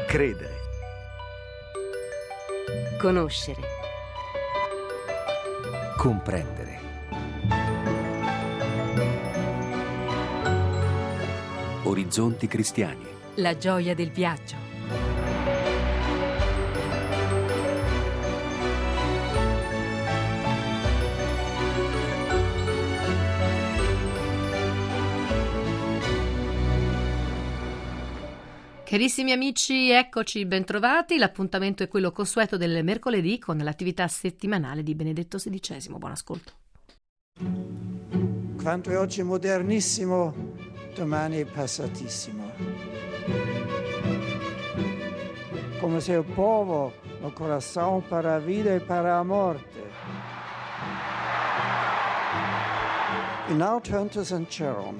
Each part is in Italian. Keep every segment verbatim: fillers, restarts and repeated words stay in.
Credere. Conoscere. Comprendere. Orizzonti cristiani. La gioia del viaggio. Carissimi amici, eccoci, bentrovati. L'appuntamento è quello consueto del mercoledì con l'attività settimanale di Benedetto sedicesimo. Buon ascolto. Quanto è oggi modernissimo, domani è passatissimo. Come se il povo, il coração para a vida e para a morte. In autunno San Jerome.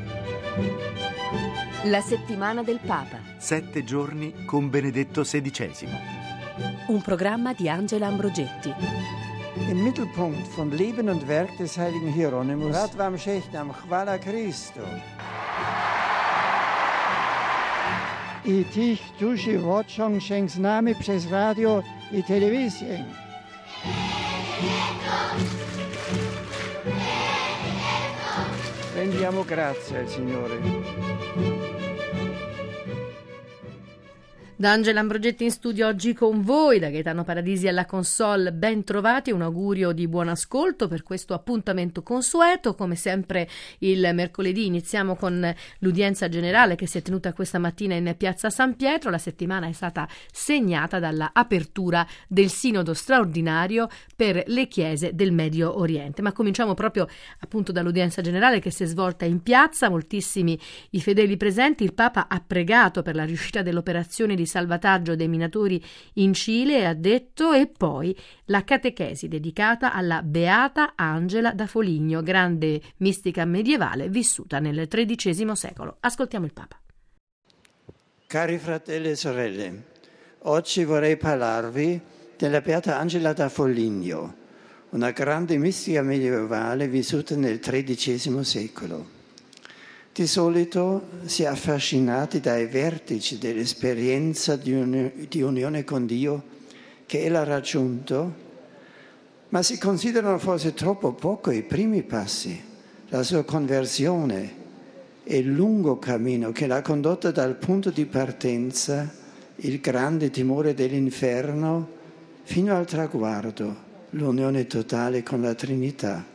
La settimana del Papa. Sette giorni con Benedetto sedicesimo. Un programma di Angela Ambrogetti. Im Mittelpunkt von Leben und Werk des heiligen Hieronymus, Radvam Shechnam, Chwala Christo. I tych, którzy woczą się z nami przez radio i telewizję. Rendiamo grazie al Signore. Da Angela Ambrogetti in studio oggi con voi, da Gaetano Paradisi alla console, ben trovati, un augurio di buon ascolto per questo appuntamento consueto. Come sempre il mercoledì iniziamo con l'udienza generale che si è tenuta questa mattina in piazza San Pietro. La settimana è stata segnata dalla apertura del sinodo straordinario per le chiese del Medio Oriente, ma cominciamo proprio appunto dall'udienza generale che si è svolta in piazza. Moltissimi i fedeli presenti. Il Papa ha pregato per la riuscita dell'operazione di salvataggio dei minatori in Cile, ha detto, e poi la catechesi dedicata alla Beata Angela da Foligno, grande mistica medievale vissuta nel tredicesimo secolo. Ascoltiamo il Papa. Cari fratelli e sorelle, oggi vorrei parlarvi della Beata Angela da Foligno, una grande mistica medievale vissuta nel tredicesimo secolo. Di solito si è affascinati dai vertici dell'esperienza di, un, di unione con Dio che ella ha raggiunto, ma si considerano forse troppo poco i primi passi, la sua conversione e il lungo cammino che l'ha condotta dal punto di partenza, il grande timore dell'inferno, fino al traguardo, l'unione totale con la Trinità.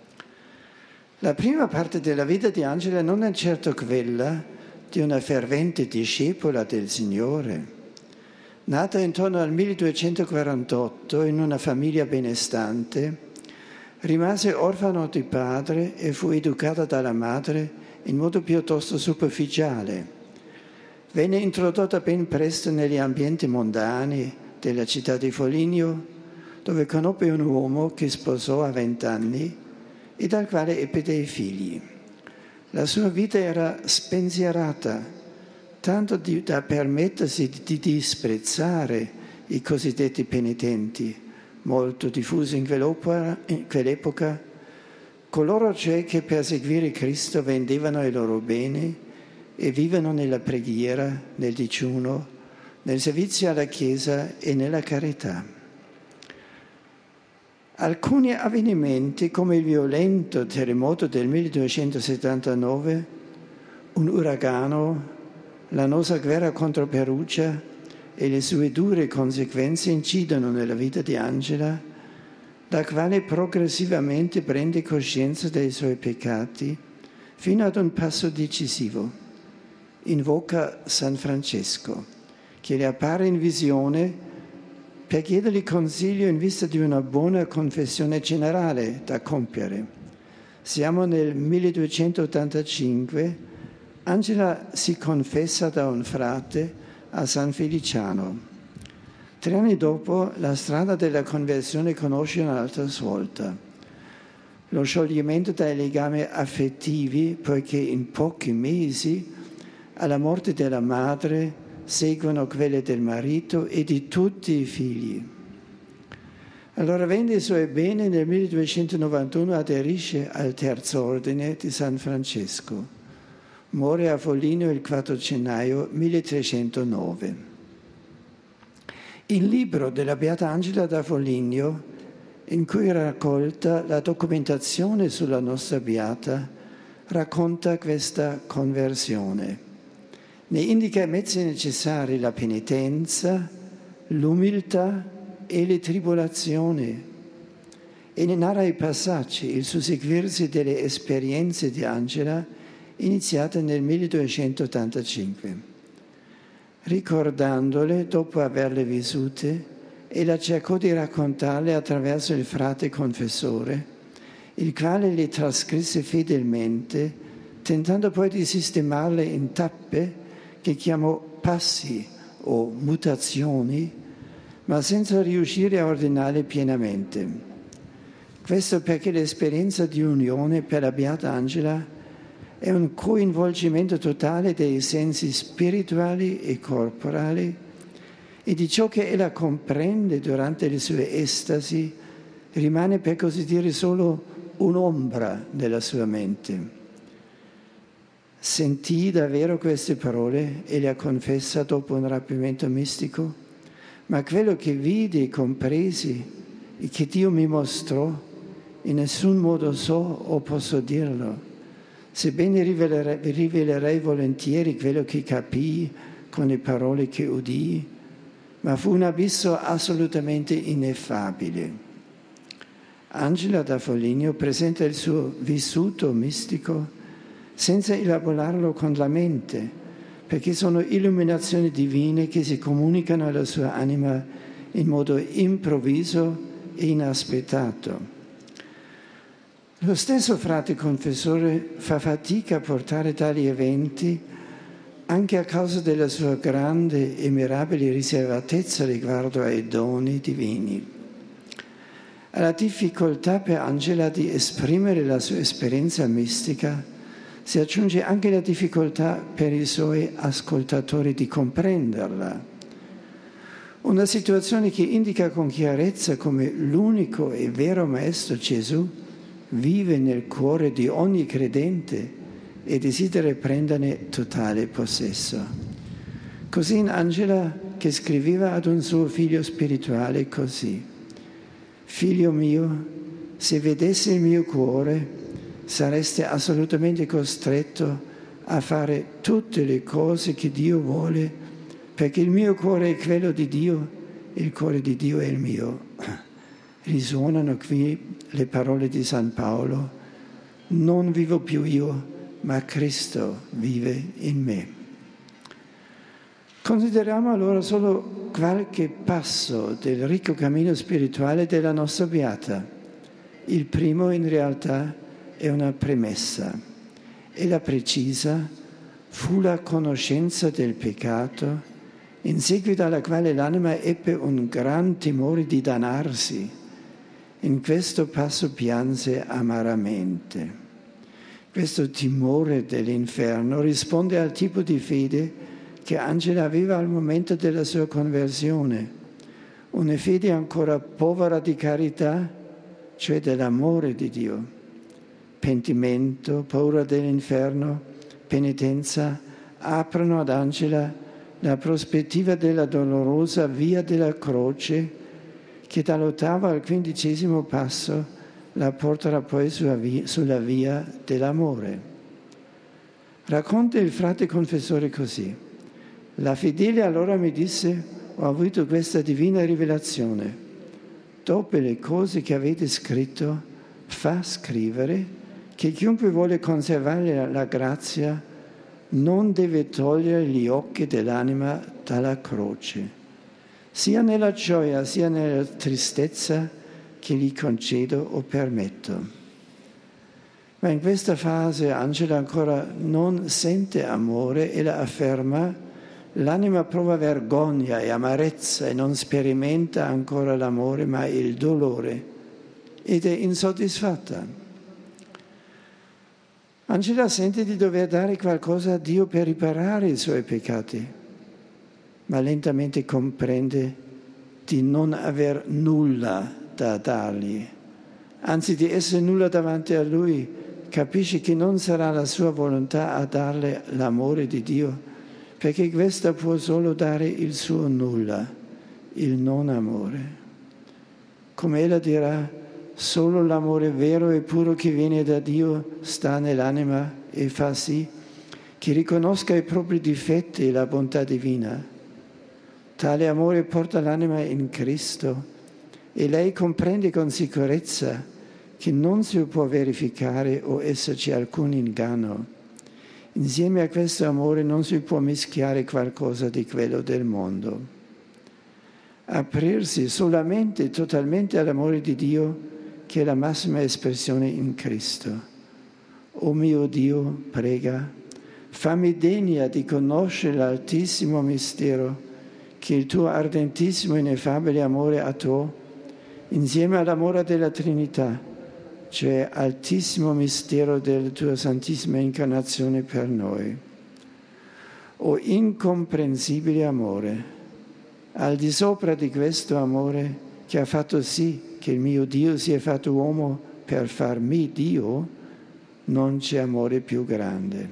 La prima parte della vita di Angela non è certo quella di una fervente discepola del Signore. Nata intorno al milleduecentoquarantotto in una famiglia benestante, rimase orfano di padre e fu educata dalla madre in modo piuttosto superficiale. Venne introdotta ben presto negli ambienti mondani della città di Foligno, dove conobbe un uomo che sposò a vent'anni e dal quale ebbe dei figli. La sua vita era spensierata, tanto di, da permettersi di, di disprezzare i cosiddetti penitenti, molto diffusi in quell'epoca, in quell'epoca, coloro cioè che per seguire Cristo vendevano i loro beni e vivono nella preghiera, nel digiuno, nel servizio alla Chiesa e nella carità. Alcuni avvenimenti, come il violento terremoto del milleduecentosettantanove, un uragano, l'annosa guerra contro Perugia e le sue dure conseguenze incidono nella vita di Angela, la quale progressivamente prende coscienza dei suoi peccati fino ad un passo decisivo. Invoca San Francesco, che le appare in visione per chiedergli consiglio in vista di una buona confessione generale da compiere. Siamo nel milleduecentottantacinque, Angela si confessa da un frate a San Feliciano. Tre anni dopo, la strada della conversione conosce un'altra svolta. Lo scioglimento dai legami affettivi, poiché in pochi mesi, alla morte della madre, seguono quelle del marito e di tutti i figli. Allora vende i suoi beni, nel milleduecentonovantuno aderisce al terzo ordine di San Francesco. Muore a Foligno il quattro gennaio milletrecentonove. Il libro della Beata Angela da Foligno, in cui è raccolta la documentazione sulla nostra Beata, racconta questa conversione. Ne indica i mezzi necessari: la penitenza, l'umiltà e le tribolazioni, e ne narra i passaggi, il susseguirsi delle esperienze di Angela iniziate nel milleduecentottantacinque. Ricordandole dopo averle vissute, ella cercò di raccontarle attraverso il frate confessore, il quale le trascrisse fedelmente, tentando poi di sistemarle in tappe che chiamò passi o mutazioni, ma senza riuscire a ordinarle pienamente. Questo perché l'esperienza di unione per la Beata Angela è un coinvolgimento totale dei sensi spirituali e corporali e di ciò che ella comprende durante le sue estasi rimane, per così dire, solo un'ombra nella sua mente. Sentì davvero queste parole e le confessa dopo un rapimento mistico, ma quello che vidi e compresi e che Dio mi mostrò, in nessun modo so o posso dirlo, sebbene rivelerei, rivelerei volentieri quello che capii con le parole che udii, ma fu un abisso assolutamente ineffabile. Angela da Foligno presenta il suo vissuto mistico senza elaborarlo con la mente, perché sono illuminazioni divine che si comunicano alla sua anima in modo improvviso e inaspettato. Lo stesso frate confessore fa fatica a portare tali eventi anche a causa della sua grande e mirabile riservatezza riguardo ai doni divini. Alla difficoltà per Angela di esprimere la sua esperienza mistica si aggiunge anche la difficoltà per i suoi ascoltatori di comprenderla. Una situazione che indica con chiarezza come l'unico e vero Maestro Gesù vive nel cuore di ogni credente e desidera prenderne totale possesso. Così in Angela, che scriveva ad un suo figlio spirituale così: «Figlio mio, se vedessi il mio cuore, sareste assolutamente costretto a fare tutte le cose che Dio vuole, perché il mio cuore è quello di Dio, il cuore di Dio è il mio». Risuonano qui le parole di San Paolo: «Non vivo più io, ma Cristo vive in me». Consideriamo allora solo qualche passo del ricco cammino spirituale della nostra Beata. Il primo, in realtà, è una premessa. Ella precisa: fu la conoscenza del peccato, in seguito alla quale l'anima ebbe un gran timore di dannarsi. In questo passo pianse amaramente. Questo timore dell'inferno risponde al tipo di fede che Angela aveva al momento della sua conversione, una fede ancora povera di carità, cioè dell'amore di Dio. Pentimento, paura dell'inferno, penitenza aprono ad Angela la prospettiva della dolorosa via della croce che dall'ottavo al quindicesimo passo la porterà poi sulla via dell'amore. Racconta il frate confessore così: «La fedele allora mi disse: ho avuto questa divina rivelazione. Dopo le cose che avete scritto, fa scrivere che chiunque vuole conservare la grazia non deve togliere gli occhi dell'anima dalla croce, sia nella gioia sia nella tristezza che gli concedo o permetto». Ma in questa fase Angela ancora non sente amore e la afferma: l'anima prova vergogna e amarezza e non sperimenta ancora l'amore ma il dolore ed è insoddisfatta. Angela sente di dover dare qualcosa a Dio per riparare i suoi peccati, ma lentamente comprende di non aver nulla da dargli. Anzi, di essere nulla davanti a Lui, capisce che non sarà la sua volontà a darle l'amore di Dio, perché questa può solo dare il suo nulla, il non amore. Come ella dirà, solo l'amore vero e puro che viene da Dio sta nell'anima e fa sì che riconosca i propri difetti e la bontà divina. Tale amore porta l'anima in Cristo e lei comprende con sicurezza che non si può verificare o esserci alcun inganno. Insieme a questo amore non si può mischiare qualcosa di quello del mondo. Aprirsi solamente e totalmente all'amore di Dio, che è la massima espressione in Cristo. O mio Dio, prega, fammi degna di conoscere l'altissimo mistero che il tuo ardentissimo e ineffabile amore attuò insieme all'amore della Trinità, cioè altissimo mistero della tua Santissima Incarnazione per noi. O incomprensibile amore, al di sopra di questo amore che ha fatto sì che il mio Dio sia fatto uomo per farmi Dio, non c'è amore più grande.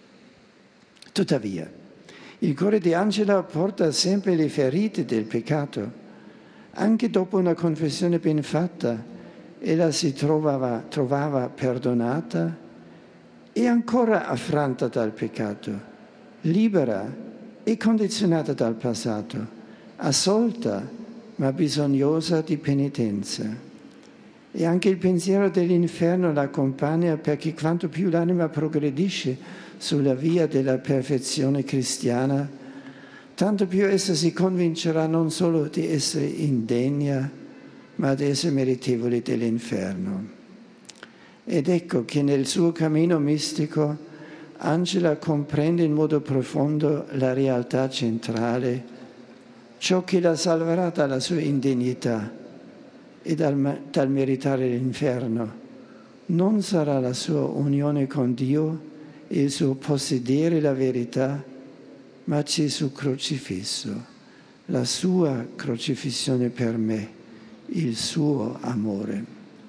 Tuttavia, il cuore di Angela porta sempre le ferite del peccato. Anche dopo una confessione ben fatta, ella si trovava, trovava perdonata e ancora affranta dal peccato, libera e condizionata dal passato, assolta ma bisognosa di penitenza. E anche il pensiero dell'inferno la accompagna, perché quanto più l'anima progredisce sulla via della perfezione cristiana, tanto più essa si convincerà non solo di essere indegna, ma di essere meritevole dell'inferno. Ed ecco che nel suo cammino mistico Angela comprende in modo profondo la realtà centrale, ciò che la salverà dalla sua indegnità e dal, dal meritare l'inferno. Non sarà la sua unione con Dio e il suo possedere la verità, ma Gesù crocifisso, la sua crocifissione per me, il suo amore.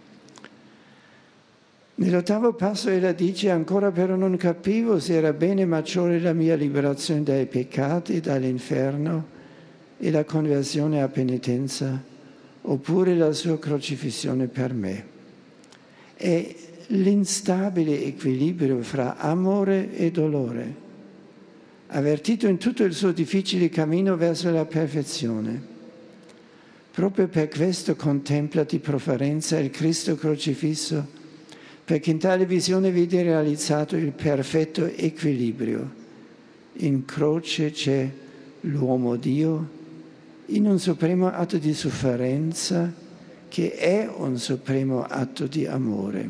Nell'ottavo passo ella dice: ancora però non capivo se era bene maggiore la mia liberazione dai peccati e dall'inferno e la conversione a penitenza, oppure la sua crocifissione per me. È l'instabile equilibrio fra amore e dolore, avvertito in tutto il suo difficile cammino verso la perfezione. Proprio per questo contempla di preferenza il Cristo crocifisso, perché in tale visione vede realizzato il perfetto equilibrio. In croce c'è l'uomo Dio, in un supremo atto di sofferenza che è un supremo atto di amore.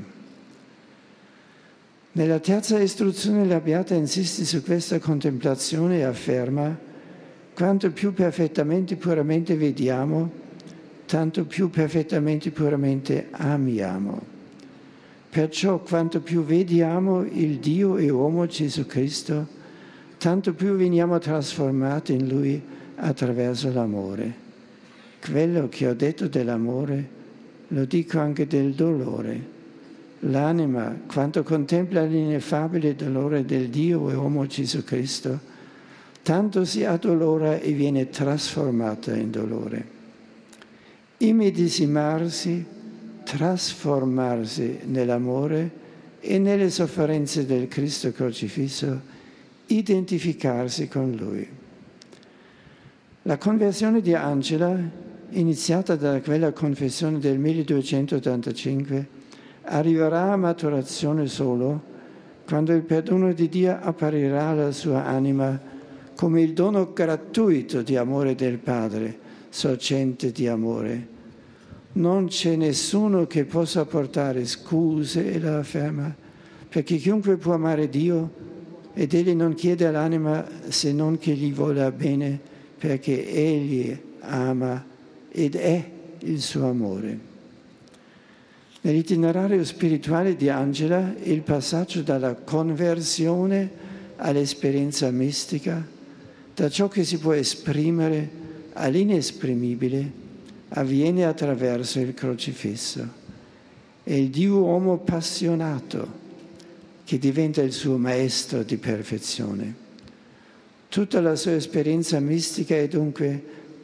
Nella terza istruzione la Beata insiste su questa contemplazione e afferma: quanto più perfettamente puramente vediamo, tanto più perfettamente puramente amiamo. Perciò quanto più vediamo il Dio e uomo Gesù Cristo, tanto più veniamo trasformati in Lui attraverso l'amore. Quello che ho detto dell'amore lo dico anche del dolore. L'anima, quanto contempla l'ineffabile dolore del Dio e uomo Gesù Cristo, tanto si addolora e viene trasformata in dolore. Immedesimarsi, trasformarsi nell'amore e nelle sofferenze del Cristo crocifisso, identificarsi con Lui. La conversione di Angela, iniziata da quella confessione del milleduecentottantacinque, arriverà a maturazione solo quando il perdono di Dio apparirà alla sua anima come il dono gratuito di amore del Padre, sorgente di amore. Non c'è nessuno che possa portare scuse, ella afferma, perché chiunque può amare Dio ed egli non chiede all'anima se non che gli voglia bene, perché egli ama ed è il suo amore. Nell'itinerario spirituale di Angela, il passaggio dalla conversione all'esperienza mistica, da ciò che si può esprimere all'inesprimibile, avviene attraverso il crocifisso. È il Dio uomo appassionato che diventa il suo maestro di perfezione. Tutta la sua esperienza mistica è dunque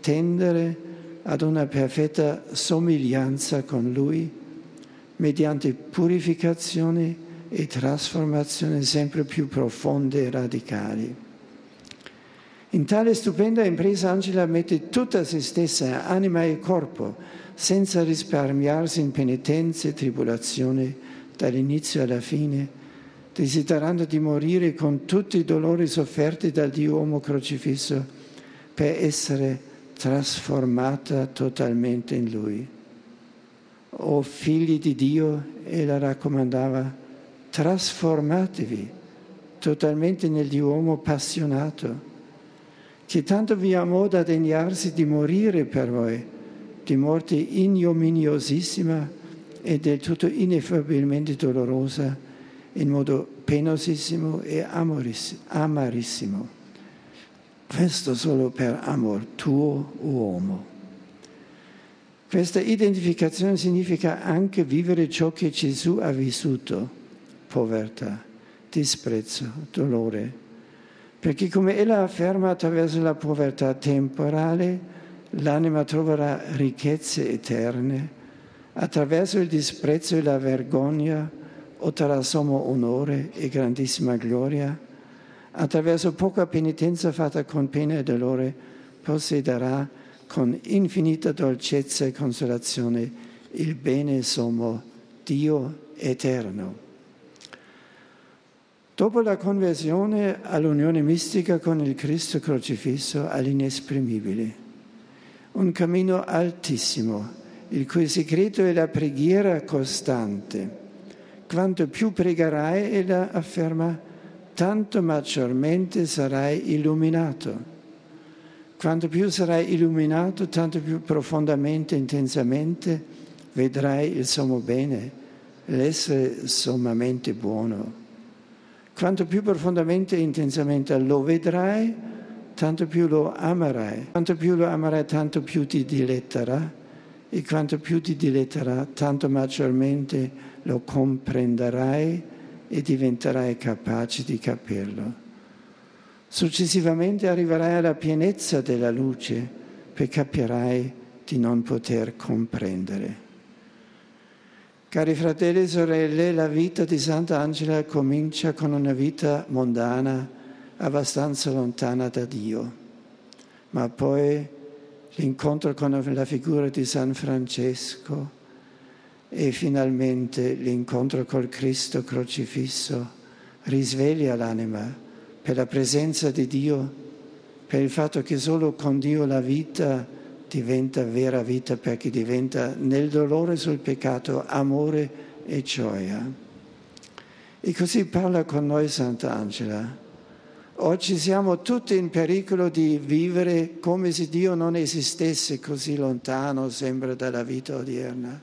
tendere ad una perfetta somiglianza con Lui, mediante purificazione e trasformazione sempre più profonde e radicali. In tale stupenda impresa Angela mette tutta se stessa, anima e corpo, senza risparmiarsi in penitenze e tribolazione dall'inizio alla fine, desiderando di morire con tutti i dolori sofferti dal Dio uomo crocifisso per essere trasformata totalmente in Lui. O figli di Dio, ella raccomandava, trasformatevi totalmente nel Dio uomo appassionato, che tanto vi amò da degnarsi di morire per voi, di morte ignominiosissima e del tutto ineffabilmente dolorosa, in modo penosissimo e amarissimo. Questo solo per amor tuo, uomo. Questa identificazione significa anche vivere ciò che Gesù ha vissuto, povertà, disprezzo, dolore, perché come ella afferma attraverso la povertà temporale, l'anima troverà ricchezze eterne, attraverso il disprezzo e la vergogna otterrà sommo onore e grandissima gloria, attraverso poca penitenza fatta con pena e dolore possederà con infinita dolcezza e consolazione il bene sommo, Dio eterno. Dopo la conversione all'unione mistica con il Cristo crocifisso all'inesprimibile, un cammino altissimo, il cui segreto è la preghiera costante. Quanto più pregherai, ella afferma, tanto maggiormente sarai illuminato. Quanto più sarai illuminato, tanto più profondamente, intensamente vedrai il sommo bene, l'essere sommamente buono. Quanto più profondamente e intensamente lo vedrai, tanto più lo amarai. Quanto più lo amarai, tanto più ti diletterà. E quanto più ti diletterà, tanto maggiormente lo comprenderai e diventerai capace di capirlo. Successivamente arriverai alla pienezza della luce, perché capirai di non poter comprendere. Cari fratelli e sorelle, la vita di Sant'Angela comincia con una vita mondana abbastanza lontana da Dio, ma poi l'incontro con la figura di San Francesco e finalmente l'incontro col Cristo crocifisso risveglia l'anima per la presenza di Dio, per il fatto che solo con Dio la vita diventa vera vita, perché diventa nel dolore sul peccato amore e gioia. E così parla con noi Sant'Angela. Oggi siamo tutti in pericolo di vivere come se Dio non esistesse, così lontano sembra dalla vita odierna.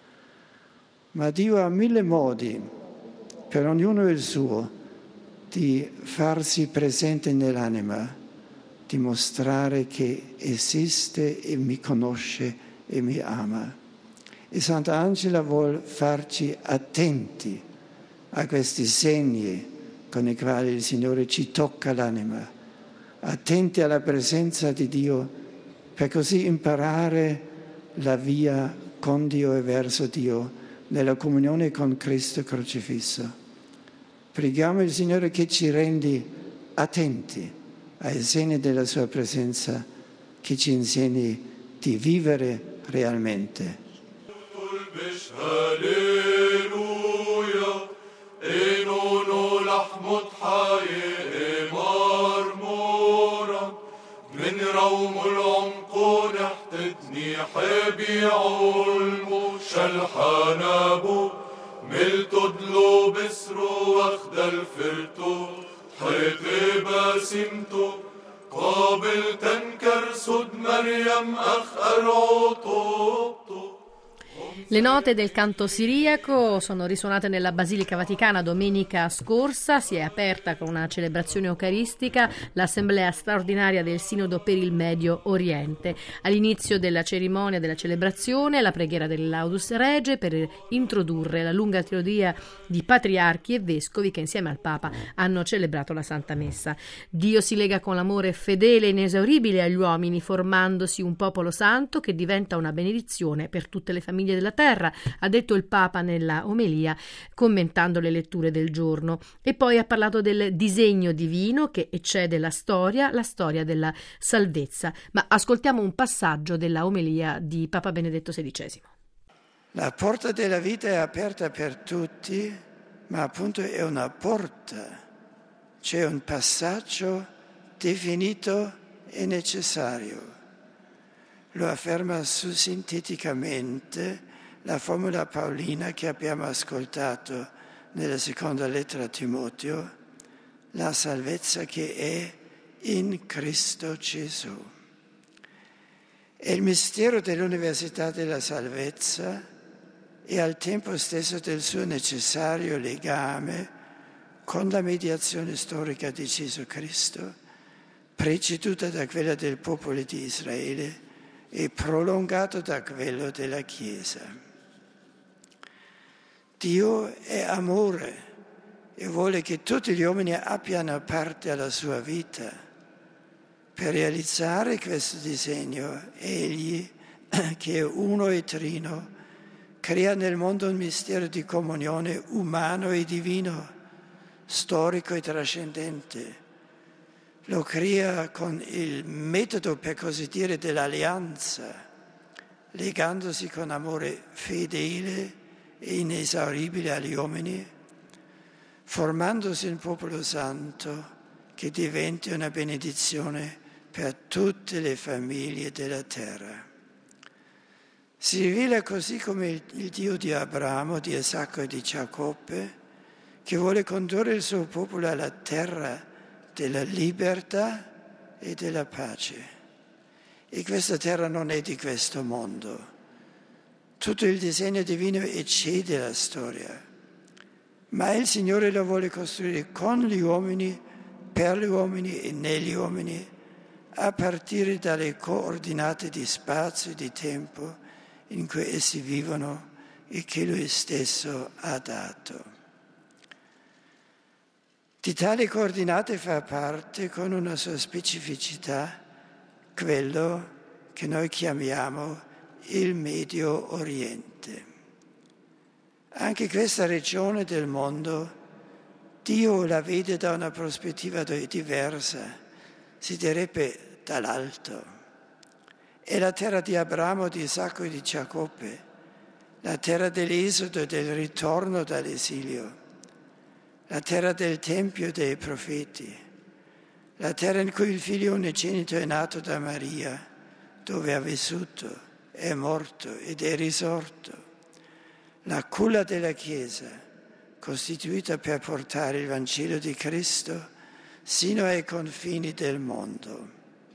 Ma Dio ha mille modi, per ognuno il suo, di farsi presente nell'anima, di mostrare che esiste e mi conosce e mi ama. E Sant'Angela vuol farci attenti a questi segni con i quali il Signore ci tocca l'anima, attenti alla presenza di Dio, per così imparare la via con Dio e verso Dio, nella comunione con Cristo crocifisso. Preghiamo il Signore che ci rendi attenti ai segni della sua presenza, che ci insegni di vivere realmente. من روم العمق نحتتني حبي علمو شلحانابو ملتو دلو بسرو واخد الفرتو حيطي باسمتو قابل تنكر سد مريم أخ أرعوتو Le note del canto siriaco sono risuonate nella Basilica Vaticana domenica scorsa. Si è aperta con una celebrazione eucaristica l'assemblea straordinaria del Sinodo per il Medio Oriente. All'inizio della cerimonia della celebrazione, la preghiera del Laudus Rege per introdurre la lunga trilogia di patriarchi e vescovi che insieme al Papa hanno celebrato la Santa Messa. Dio si lega con l'amore fedele e inesauribile agli uomini, formandosi un popolo santo che diventa una benedizione per tutte le famiglie della terra, ha detto il Papa nella omelia commentando le letture del giorno. E poi ha parlato del disegno divino che eccede la storia, la storia della salvezza. Ma ascoltiamo un passaggio della omelia di Papa Benedetto sedicesimo. La porta della vita è aperta per tutti, ma appunto è una porta. C'è un passaggio definito e necessario. Lo afferma sinteticamente la formula paolina che abbiamo ascoltato nella seconda lettera a Timoteo, la salvezza che è in Cristo Gesù. È il mistero dell'università della salvezza e al tempo stesso del suo necessario legame con la mediazione storica di Gesù Cristo, preceduta da quella del popolo di Israele e prolungato da quello della Chiesa. Dio è amore e vuole che tutti gli uomini abbiano parte alla sua vita. Per realizzare questo disegno, Egli, che è uno e trino, crea nel mondo un mistero di comunione umano e divino, storico e trascendente. Lo crea con il metodo, per così dire, dell'alleanza, legandosi con amore fedele e inesauribile agli uomini, formandosi un popolo santo che diventi una benedizione per tutte le famiglie della terra. Si rivela così come il, il Dio di Abramo, di Isacco e di Giacobbe, che vuole condurre il suo popolo alla terra della libertà e della pace. E questa terra non è di questo mondo. Tutto il disegno divino eccede la storia, ma il Signore lo vuole costruire con gli uomini, per gli uomini e negli uomini, a partire dalle coordinate di spazio e di tempo in cui essi vivono e che Lui stesso ha dato. Di tali coordinate fa parte, con una sua specificità, quello che noi chiamiamo il Medio Oriente. Anche questa regione del mondo, Dio la vede da una prospettiva diversa, si direbbe dall'alto. È la terra di Abramo, di Isacco e di Giacobbe, la terra dell'esodo e del ritorno dall'esilio, la terra del Tempio dei profeti, la terra in cui il figlio unigenito è nato da Maria, dove ha vissuto, è morto ed è risorto, la culla della Chiesa, costituita per portare il Vangelo di Cristo sino ai confini del mondo.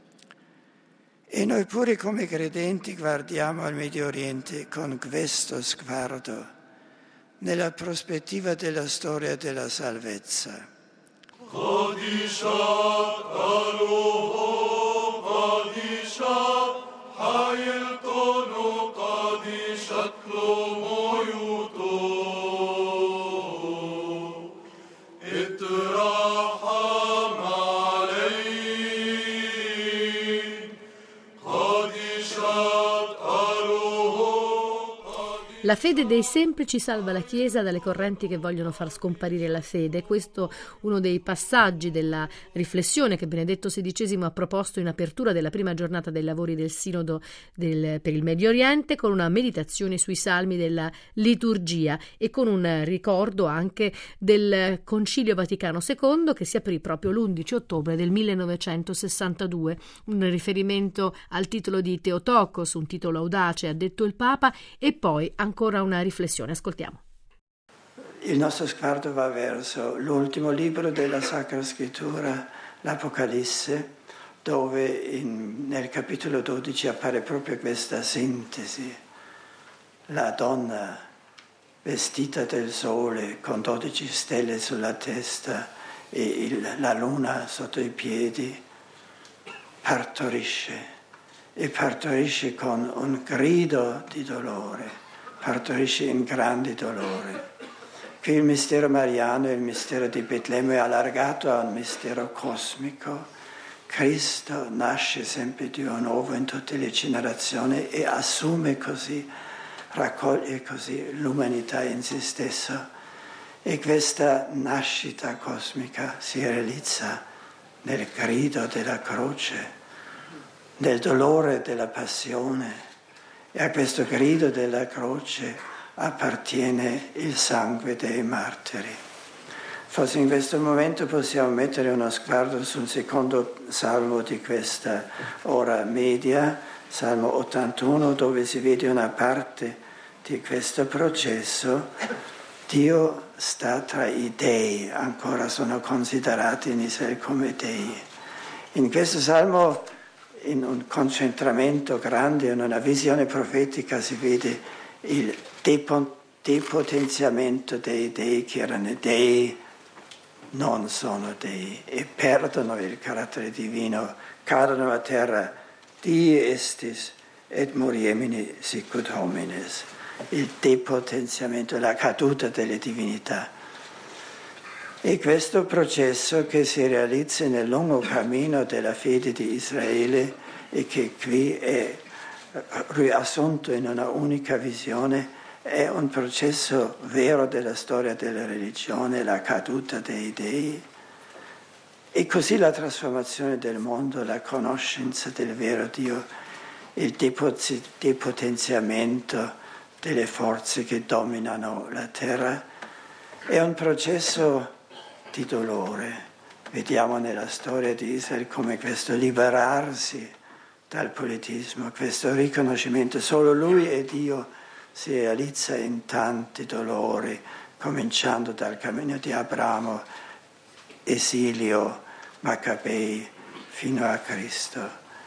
E noi pure come credenti guardiamo al Medio Oriente con questo sguardo, nella prospettiva della storia della salvezza. Qadishat aluhu, qadishat hayiltonu, qadishat lumuyutu, itraham alein, qadishat aluhu. La fede dei semplici salva la Chiesa dalle correnti che vogliono far scomparire la fede. Questo è uno dei passaggi della riflessione che Benedetto sedicesimo ha proposto in apertura della prima giornata dei lavori del Sinodo del, per il Medio Oriente, con una meditazione sui salmi della liturgia e con un ricordo anche del Concilio Vaticano secondo che si aprì proprio l'undici ottobre del millenovecentosessantadue. Un riferimento al titolo di Theotokos, un titolo audace, ha detto il Papa, e poi ancora una riflessione. Ascoltiamo. Il nostro sguardo va verso l'ultimo libro della Sacra Scrittura, l'Apocalisse, dove in, nel capitolo dodici appare proprio questa sintesi. la donna vestita del sole con dodici stelle sulla testa e il, la luna sotto i piedi partorisce e partorisce con un grido di dolore, partorisce in grande dolore. Qui il mistero mariano, il mistero di Betlemme è allargato a un mistero cosmico. Cristo nasce sempre di nuovo in tutte le generazioni e assume così, raccoglie così l'umanità in se stesso. E questa nascita cosmica si realizza nel grido della croce, nel dolore della passione. E a questo grido della croce appartiene il sangue dei martiri. Forse in questo momento possiamo mettere uno sguardo sul secondo salmo di questa ora media, Salmo ottantuno, dove si vede una parte di questo processo. Dio sta tra i dei, ancora sono considerati in Israele come dei. In questo salmo, in un concentramento grande, in una visione profetica, si vede il depotenziamento dei dei che erano dei, non sono dei e perdono il carattere divino, cadono a terra, die estis et moriemini sicut homines, il depotenziamento, la caduta delle divinità. E questo processo che si realizza nel lungo cammino della fede di Israele e che qui è riassunto in una unica visione, è un processo vero della storia della religione, la caduta dei dei e così la trasformazione del mondo, la conoscenza del vero Dio, il depotenziamento delle forze che dominano la terra. È un processo di dolore. Vediamo nella storia di Israele come questo liberarsi dal politismo, questo riconoscimento solo lui è Dio si realizza in tanti dolori, cominciando dal cammino di Abramo, esilio, Maccabei, fino a Cristo.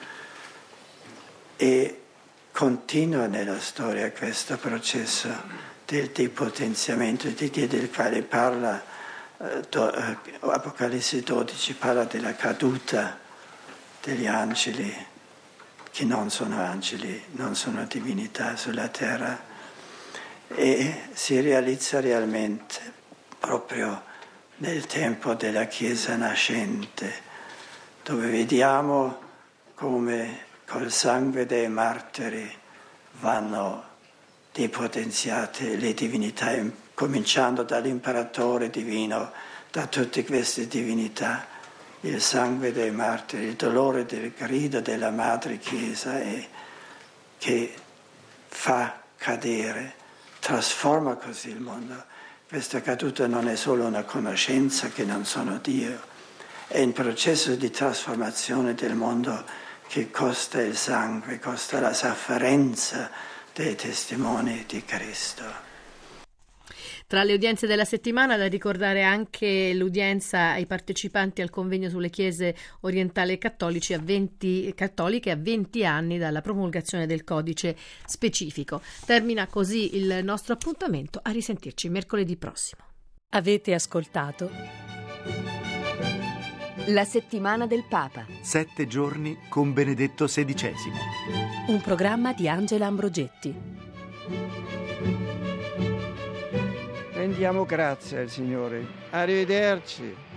E continua nella storia questo processo del depotenziamento di Dio, del quale parla eh, do, eh, Apocalisse dodici, parla della caduta degli angeli, che non sono angeli, non sono divinità sulla terra. E si realizza realmente proprio nel tempo della Chiesa nascente, dove vediamo come col sangue dei martiri vanno depotenziate le divinità, cominciando dall'imperatore divino, da tutte queste divinità. Il sangue dei martiri, il dolore del grido della Madre Chiesa è, che fa cadere, trasforma così il mondo. Questa caduta non è solo una conoscenza che non sono Dio, è un processo di trasformazione del mondo che costa il sangue, costa la sofferenza dei testimoni di Cristo. Tra le udienze della settimana da ricordare anche l'udienza ai partecipanti al convegno sulle chiese orientali e cattolici a venti, cattoliche a venti anni dalla promulgazione del codice specifico. Termina così il nostro appuntamento, a risentirci mercoledì prossimo. Avete ascoltato La settimana del Papa. Sette giorni con Benedetto sedicesimo. Un programma di Angela Ambrogetti. Rendiamo grazie al Signore. Arrivederci.